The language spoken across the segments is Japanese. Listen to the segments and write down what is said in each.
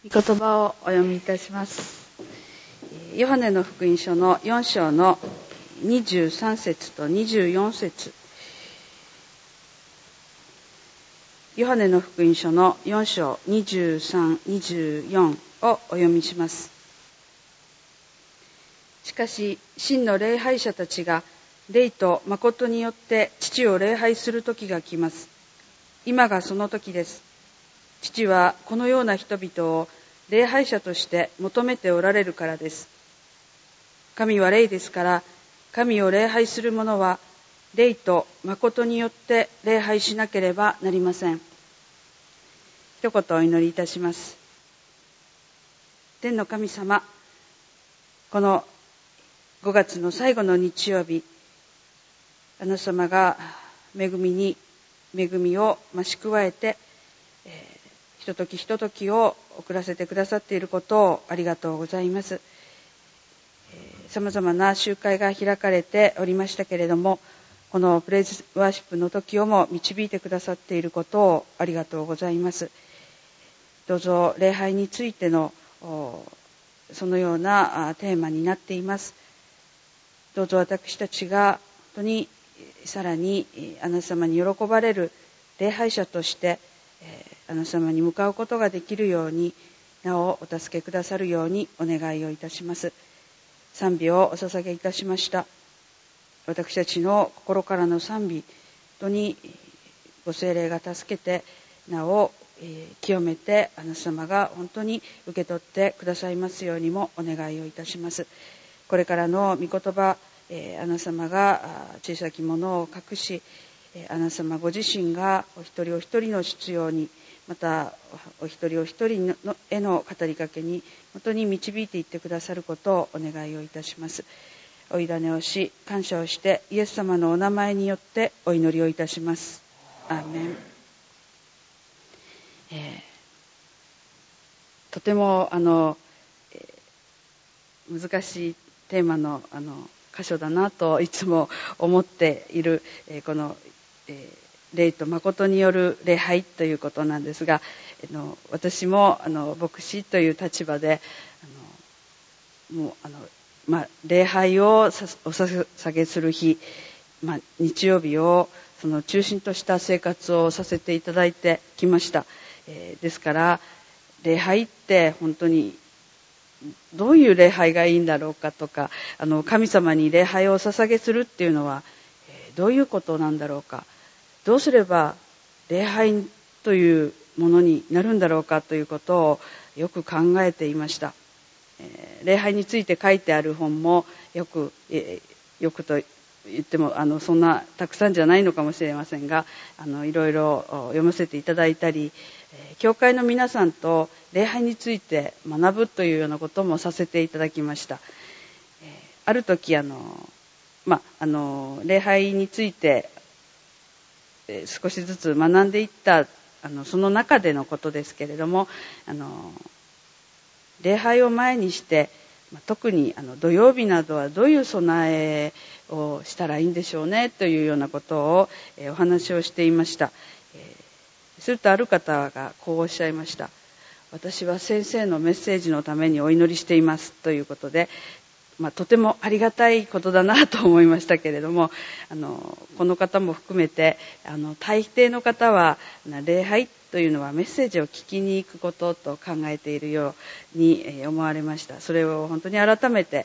御言葉をお読みいたします。ヨハネの福音書の4章の23節と24節。ヨハネの福音書の4章23、24をお読みします。しかし真の礼拝者たちが霊と誠によって父を礼拝する時が来ます。今がその時です。父はこのような人々を礼拝者として求めておられるからです。神は霊ですから、神を礼拝する者は霊と誠によって礼拝しなければなりません。一言お祈りいたします。天の神様、この5月の最後の日曜日、あなた様が恵みを増し加えて、ひとときひとときを送らせてくださっていることをありがとうございます。さまざまな集会が開かれておりましたけれども、このプレイズワーシップの時をも導いてくださっていることをありがとうございます。どうぞ礼拝についてのそのようなテーマになっています。どうぞ私たちが本当にさらにあなた様に喜ばれる礼拝者としてあなた様に向かうことができるように、なおお助けくださるようにお願いをいたします。賛美をお捧げいたしました。私たちの心からの賛美、本当にご聖霊が助けて、なお清めて、あなた様が本当に受け取ってくださいますようにもお願いをいたします。これからの御言葉、あなた様が小さきものを隠し、あなた様ご自身がお一人お一人の必要に、またお一人お一人への語りかけに本当に導いていってくださることをお願いをいたします。お委ねをし、感謝をしてイエス様のお名前によってお祈りをいたします。アーメン。とても難しいテーマの箇所だなといつも思っている、この霊と誠による礼拝ということなんですが、私も牧師という立場で礼拝をお捧げする日、日曜日をその中心とした生活をさせていただいてきました。ですから礼拝って本当にどういう礼拝がいいんだろうかとか、神様に礼拝をお捧げするっていうのはどういうことなんだろうか、どうすれば礼拝というものになるんだろうかということをよく考えていました。礼拝について書いてある本もよくと言ってもそんなたくさんじゃないのかもしれませんが、いろいろ読ませていただいたり、教会の皆さんと礼拝について学ぶというようなこともさせていただきました。ある時礼拝について少しずつ学んでいったその中でのことですけれども、礼拝を前にして特に土曜日などはどういう備えをしたらいいんでしょうねというようなことをお話をしていました。するとある方がこうおっしゃいました。私は先生のメッセージのためにお祈りしていますということで、とてもありがたいことだなと思いましたけれども、この方も含めて大抵の方は礼拝というのはメッセージを聞きに行くことと考えているように思われました。それを本当に改めて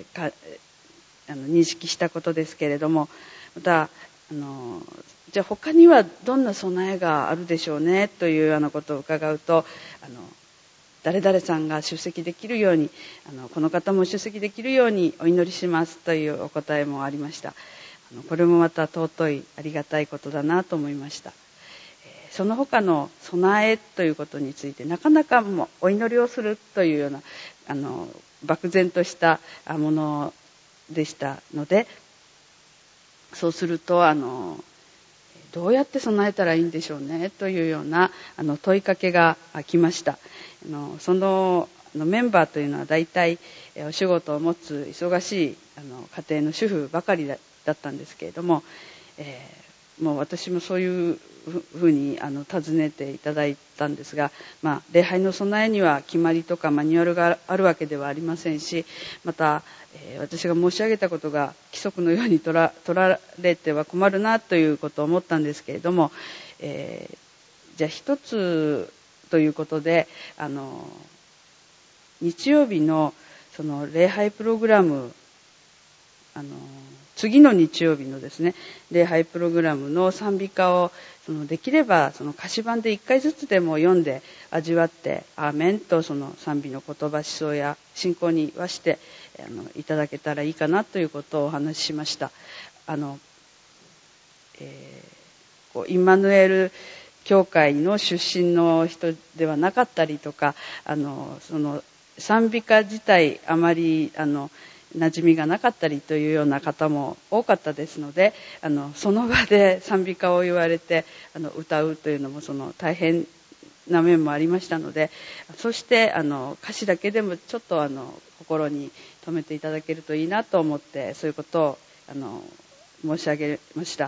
認識したことですけれども、またじゃあ他にはどんな備えがあるでしょうねというようなことを伺うと、誰々さんが出席できるように、この方も出席できるようにお祈りしますというお答えもありました。これもまた尊いありがたいことだなと思いました。その他の備えということについてなかなかもお祈りをするというような漠然としたものでしたので、そうするとどうやって備えたらいいんでしょうねというような問いかけが来ました。そのメンバーというのは大体お仕事を持つ忙しい家庭の主婦ばかりだったんですけれども、 もう私もそういうふうに尋ねていただいたんですが、礼拝の備えには決まりとかマニュアルがあるわけではありませんし、また、私が申し上げたことが規則のように取られては困るなということを思ったんですけれども、じゃあ一つということで、日曜日のその礼拝プログラム、次の日曜日のですね、礼拝プログラムの賛美歌をできればその歌詞版で1回ずつでも読んで味わって、アーメンとその賛美の言葉、思想や信仰に和していただけたらいいかなということをお話ししました。インマヌエル教会の出身の人ではなかったりとか、その賛美歌自体あまり馴染みがなかったりというような方も多かったですので、その場で賛美歌を言われて歌うというのも大変な面もありましたので、そして歌詞だけでもちょっと心に留めていただけるといいなと思って、そういうことを申し上げました。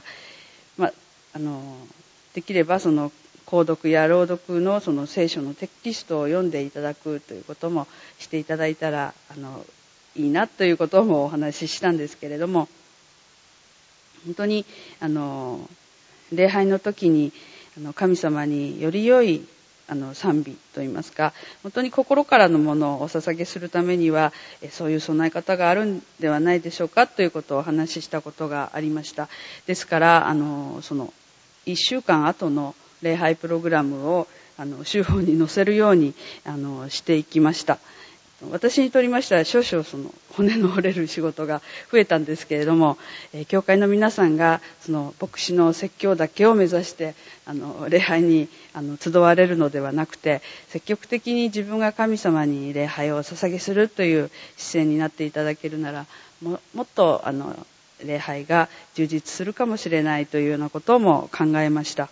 できれば購読や朗読の聖書のテキストを読んでいただくということもしていただいたらいいなということもお話ししたんですけれども、本当に礼拝の時に神様により良い賛美といいますか、本当に心からのものをお捧げするためにはそういう備え方があるんではないでしょうかということをお話ししたことがありました。ですからその1週間後の礼拝プログラムを週報に載せるようにしていきました。私にとりましては少々骨の折れる仕事が増えたんですけれども、教会の皆さんが牧師の説教だけを目指して礼拝に集われるのではなくて、積極的に自分が神様に礼拝をお捧げするという姿勢になっていただけるなら、もっと礼拝が充実するかもしれないというようなことも考えました。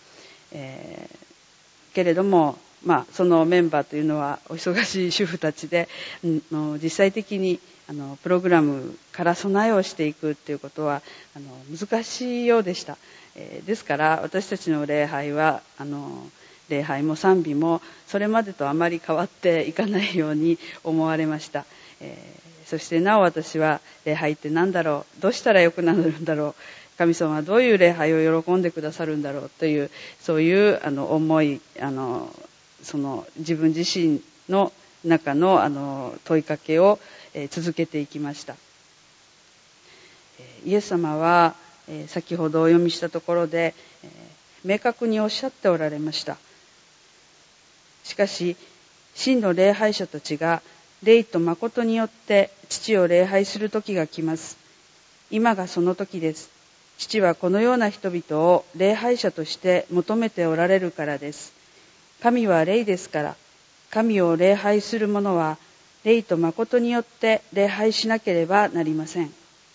けれどもそのメンバーというのはお忙しい主婦たちで、実際的にプログラムから備えをしていくということは難しいようでした。ですから私たちの礼拝は礼拝も賛美もそれまでとあまり変わっていかないように思われました。そしてなお私は礼拝って何だろう、どうしたらよくなるんだろう、神様はどういう礼拝を喜んでくださるんだろうという、そういう思い、自分自身の中の問いかけを続けていきました。イエス様は先ほどお読みしたところで明確におっしゃっておられました。しかし真の礼拝者たちが霊と誠によって父を礼拝する時が来ます。今がその時です。父はこのような人々を礼拝者として求めておられるからです。神は霊ですから、神を礼拝する者は霊と誠によって礼拝しなければなりません。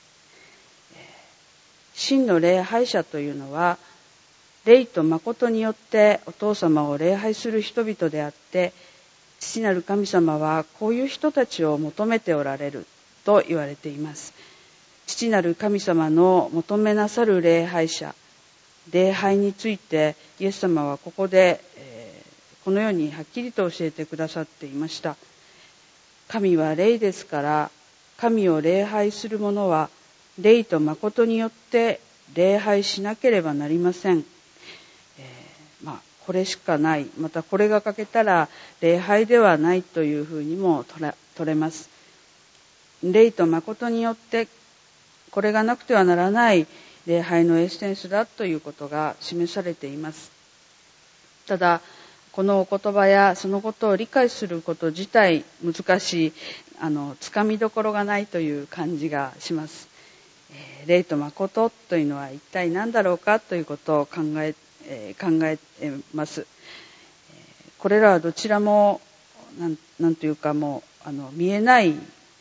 真の礼拝者というのは、霊と誠によってお父様を礼拝する人々であって、父なる神様はこういう人たちを求めておられると言われています。父なる神様の求めなさる礼拝者、礼拝についてイエス様はここで、このようにはっきりと教えてくださっていました。神は霊ですから、神を礼拝する者は霊と誠によって礼拝しなければなりません。これしかない、またこれが欠けたら礼拝ではないというふうにも取れます。霊と誠によってこれがなくてはならない礼拝のエッセンスだということが示されています。ただこのお言葉やそのことを理解すること自体難しい、つかみどころがないという感じがします。霊と誠というのは一体何だろうかということを考えます。これらはどちらもなんというかもう見えない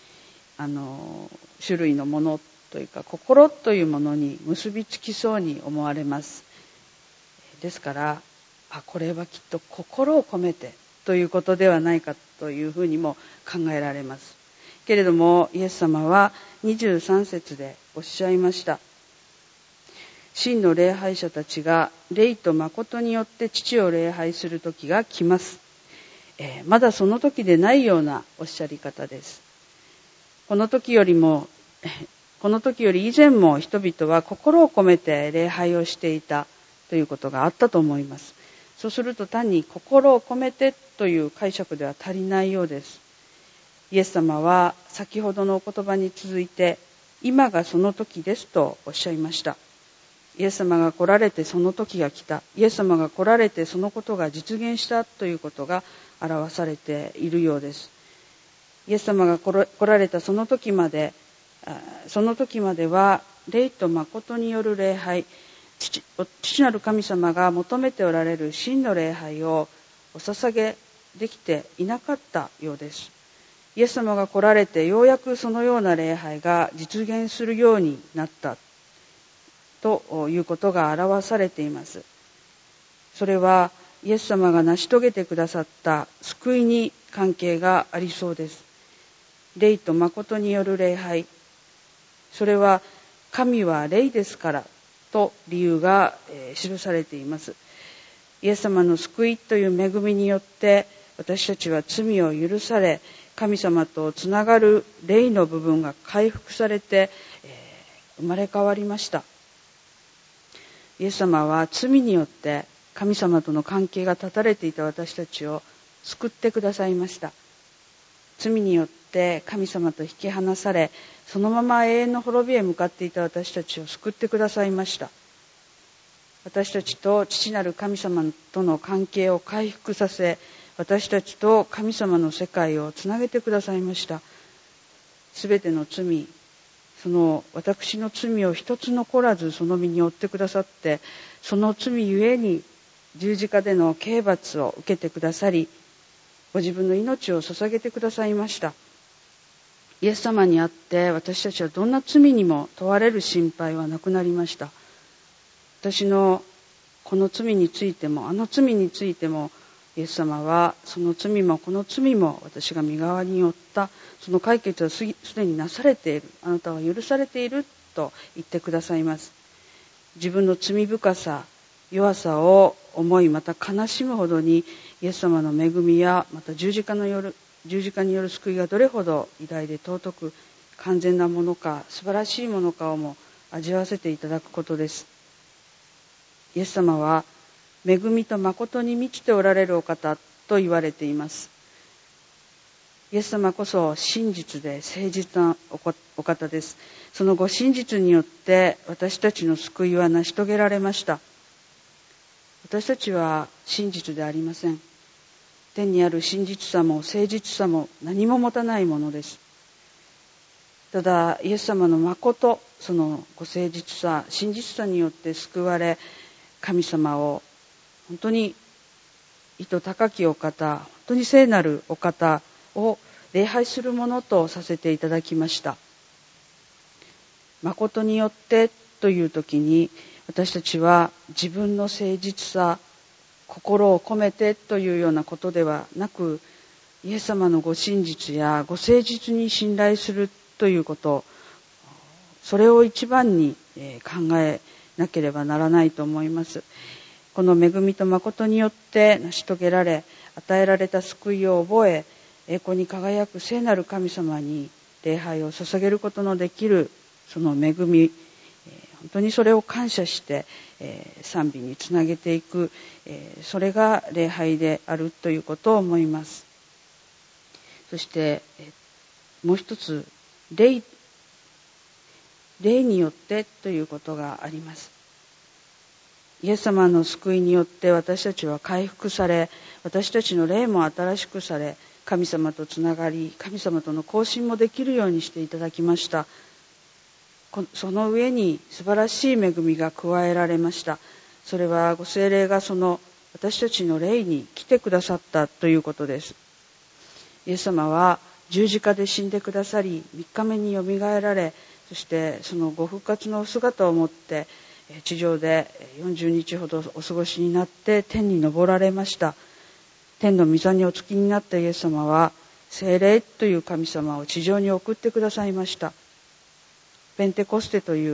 種類のものというか心というものに結びつきそうに思われます。ですからこれはきっと心を込めてということではないかというふうにも考えられます。けれどもイエス様は23節でおっしゃいました。 真の礼拝者たちが霊と誠によって父を礼拝する時が来ます。まだその時でないようなおっしゃり方です。この時より以前も人々は心を込めて礼拝をしていたということがあったと思います。そうすると単に心を込めてという解釈では足りないようです。イエス様は先ほどのお言葉に続いて、今がその時ですとおっしゃいました。イエス様が来られてその時が来た。イエス様が来られてそのことが実現したということが表されているようです。イエス様が来られたその時までは霊と誠による礼拝、父なる神様が求めておられる真の礼拝をお捧げできていなかったようです。イエス様が来られてようやくそのような礼拝が実現するようになったということが表されています。それはイエス様が成し遂げてくださった救いに関係がありそうです。霊と誠による礼拝、それは神は霊ですからと理由が記されています。イエス様の救いという恵みによって私たちは罪を許され、神様とつながる霊の部分が回復されて生まれ変わりました。イエス様は罪によって神様との関係が断たれていた私たちを救ってくださいました。罪によって神様と引き離され、そのまま永遠の滅びへ向かっていた私たちを救ってくださいました。私たちと父なる神様との関係を回復させ、私たちと神様の世界をつなげてくださいました。すべての罪、その私の罪を一つ残らずその身に負ってくださって、その罪ゆえに十字架での刑罰を受けてくださり、ご自分の命を捧げてくださいました。イエス様にあって私たちはどんな罪にも問われる心配はなくなりました。私のこの罪についてもあの罪についても、イエス様はその罪もこの罪も私が身代わりに負った、その解決はすでになされている、あなたは許されていると言ってくださいます。自分の罪深さ、弱さを思い、また悲しむほどにイエス様の恵みやまた十字架による救いがどれほど偉大で尊く完全なものか素晴らしいものかをも味わわせていただくことです。イエス様は恵みと誠に満ちておられるお方と言われています。イエス様こそ真実で誠実なお方です。そのご真実によって私たちの救いは成し遂げられました。私たちは真実でありません。天にある真実さも誠実さも何も持たないものです。ただイエス様の誠、そのご誠実さ、真実さによって救われ、神様を本当に意図高きお方、本当に聖なるお方を礼拝するものとさせていただきました。誠によってという時に、私たちは自分の誠実さ、心を込めてというようなことではなく、イエス様のご真実やご誠実に信頼するということ、それを一番に考えなければならないと思います。この恵みと誠によって成し遂げられ、与えられた救いを覚え、栄光に輝く聖なる神様に礼拝を捧げることのできるその恵み、本当にそれを感謝して賛美につなげていく、それが礼拝であるということを思います。そしてもう一つ、霊によってということがあります。イエス様の救いによって私たちは回復され、私たちの霊も新しくされ、神様とつながり、神様との交信もできるようにしていただきました。その上に素晴らしい恵みが加えられました。それはご聖霊がその私たちの霊に来てくださったということです。イエス様は十字架で死んでくださり、3日目によみがえられ、そしてそのご復活の姿を持って地上で40日ほどお過ごしになって天に昇られました。天の御座にお着きになったイエス様は聖霊という神様を地上に送ってくださいました。ペンテコステという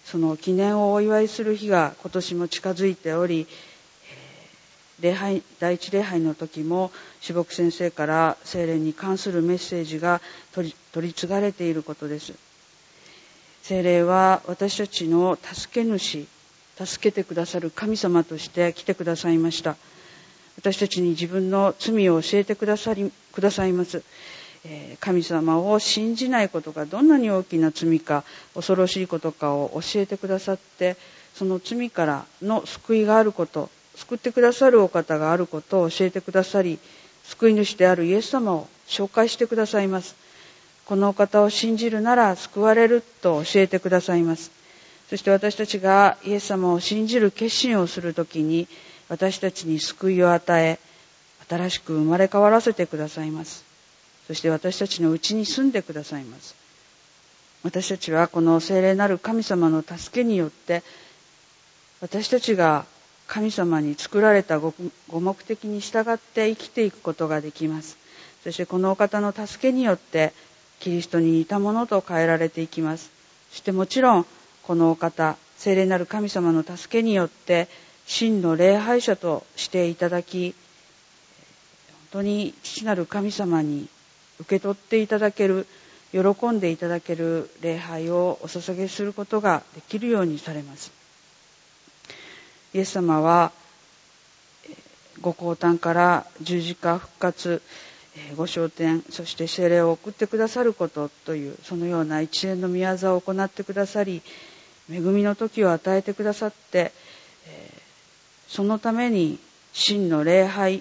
その記念をお祝いする日が今年も近づいており、第一礼拝の時も主牧先生から聖霊に関するメッセージが取り継がれていることです。聖霊は私たちの助け主、助けてくださる神様として来てくださいました。私たちに自分の罪を教えてくださいます。神様を信じないことがどんなに大きな罪か恐ろしいことかを教えてくださって、その罪からの救いがあること、救ってくださるお方があることを教えてくださり、救い主であるイエス様を紹介してくださいます。このお方を信じるなら救われると教えてくださいます。そして私たちがイエス様を信じる決心をするときに、私たちに救いを与え、新しく生まれ変わらせてくださいます。そして私たちのうちに住んでくださいます。私たちはこの聖霊なる神様の助けによって、私たちが神様に作られたご目的に従って生きていくことができます。そしてこのお方の助けによってキリストに似たものと変えられていきます。そしてもちろんこのお方、聖霊なる神様の助けによって真の礼拝者としていただき、本当に父なる神様に受け取っていただける、喜んでいただける礼拝をお捧げすることができるようにされます。イエス様はご降誕から十字架復活、ご昇天、そして聖霊を送ってくださることという、そのような一連の御業を行ってくださり、恵みの時を与えてくださって、そのために真の礼拝、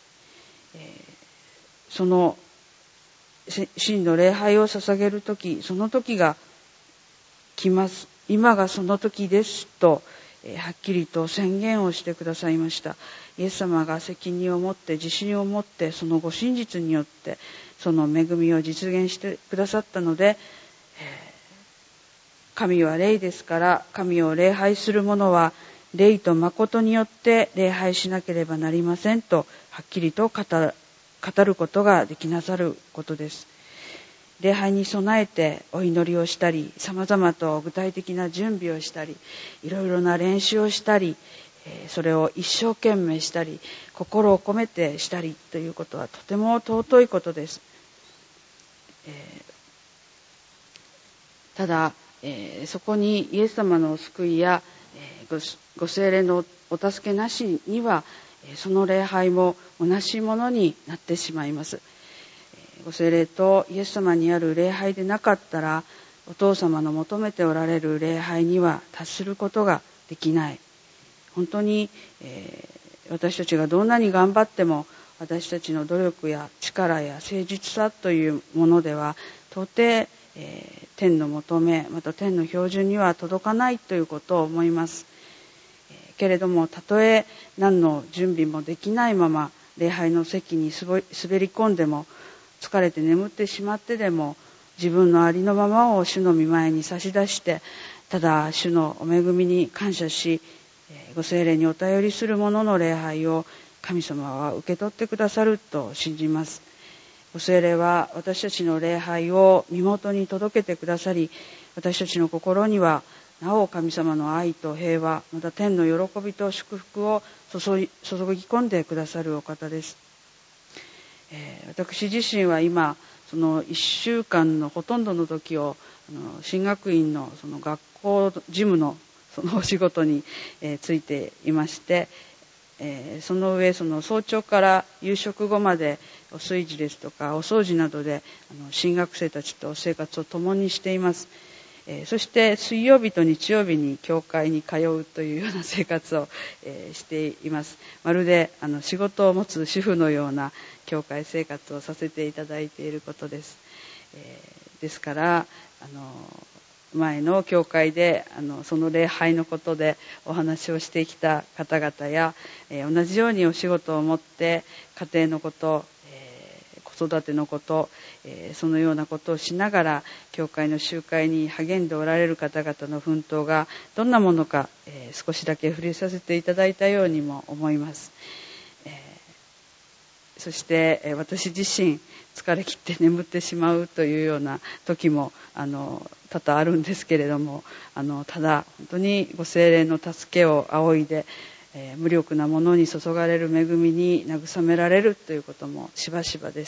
その真の礼拝を捧げる時、その時が来ます。今がその時ですと、はっきりと宣言をしてくださいました。イエス様が責任を持って、自信を持って、そのご真実によってその恵みを実現してくださったので、神は霊ですから、神を礼拝する者は霊と誠によって礼拝しなければなりませんと、はっきりと語ることができなさることです。礼拝に備えてお祈りをしたり、様々と具体的な準備をしたり、いろいろな練習をしたり、それを一生懸命したり、心を込めてしたりということはとても尊いことです。ただ、そこにイエス様の救いやご聖霊のお助けなしには、その礼拝も同じものになってしまいます。ご聖霊とイエス様にある礼拝でなかったら、お父様の求めておられる礼拝には達することができない。本当に、私たちがどんなに頑張っても、私たちの努力や力や誠実さというものでは到底、天の求め、また天の標準には届かないということを思います。けれども、たとえ何の準備もできないまま礼拝の席に滑り込んでも、疲れて眠ってしまってでも、自分のありのままを主の御前に差し出して、ただ主のお恵みに感謝し、ご聖霊にお頼りする者の礼拝を神様は受け取ってくださると信じます。ご聖霊は私たちの礼拝を身元に届けてくださり、私たちの心にはなお神様の愛と平和、また天の喜びと祝福を注ぎ込んでくださるお方です。私自身は今その1週間のほとんどの時を神学院のその学校事務のそのお仕事についていまして、その上その早朝から夕食後までお炊事ですとかお掃除などで新学生たちと生活を共にしています。そして水曜日と日曜日に教会に通うというような生活をしています。まるで仕事を持つ主婦のような教会生活をさせていただいていることです。ですから前の教会でその礼拝のことでお話をしてきた方々や、同じようにお仕事を持って家庭のこと、子育てのこと、そのようなことをしながら教会の集会に励んでおられる方々の奮闘がどんなものか、少しだけ触れさせていただいたようにも思います。 そして私自身疲れ切って眠ってしまうというような時も多々あるんですけれども、ただ本当にご聖霊の助けを仰いで、無力なものに注がれる恵みに慰められるということもしばしばです。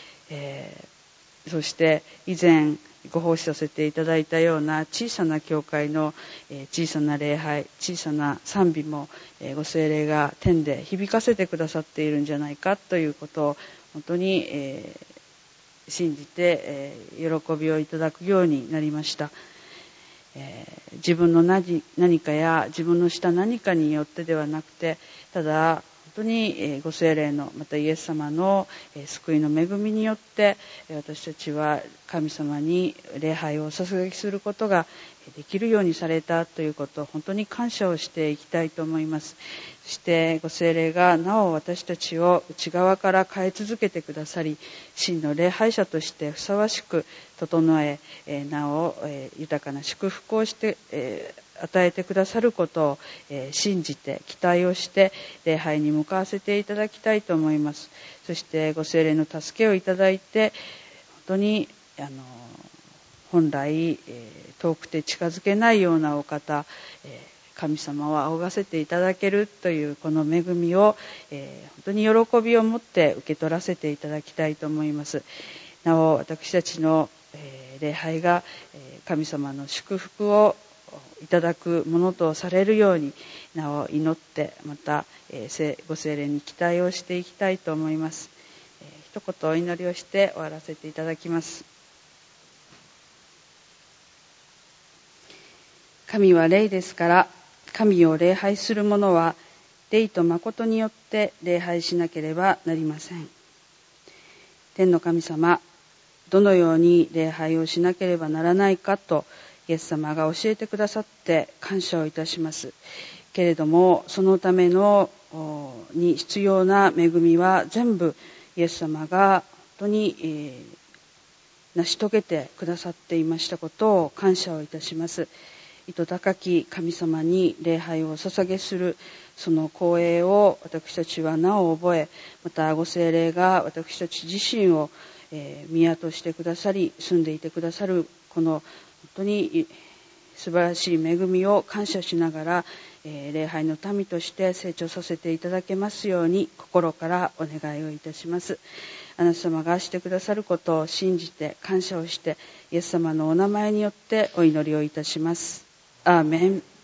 そして以前ご奉仕させていただいたような小さな教会の小さな礼拝、小さな賛美もご聖霊が天で響かせてくださっているんじゃないかということを本当に信じて喜びをいただくようになりました。自分の何かや自分のした何かによってではなくて、ただ本当にご聖霊のまたイエス様の救いの恵みによって私たちは神様に礼拝をお捧げすることができるようにされたということを本当に感謝をしていきたいと思います。そしてご聖霊がなお私たちを内側から変え続けてくださり、真の礼拝者としてふさわしく整え、なお豊かな祝福をして与えてくださることを信じて期待をして礼拝に向かわせていただきたいと思います。そしてご聖霊の助けをいただいて本当に本来遠くて近づけないようなお方、神様を仰がせていただけるというこの恵みを本当に喜びを持って受け取らせていただきたいと思います。なお私たちの礼拝が神様の祝福をいただくものとされるようになお祈って、またご聖霊に期待をしていきたいと思います。一言お祈りをして終わらせていただきます。神は霊ですから、神を礼拝する者は霊と誠によって礼拝しなければなりません。天の神様、どのように礼拝をしなければならないかとイエス様が教えてくださって感謝をいたします。けれどもそのためのに必要な恵みは全部イエス様が本当に成し遂げてくださっていましたことを感謝をいたします。糸高き神様に礼拝を捧げするその光栄を私たちはなお覚え、またご聖霊が私たち自身を宮としてくださり住んでいてくださるこの本当に素晴らしい恵みを感謝しながら礼拝の民として成長させていただけますように心からお願いをいたします。あなた様がしてくださることを信じて感謝をしてイエス様のお名前によってお祈りをいたします。アーメン。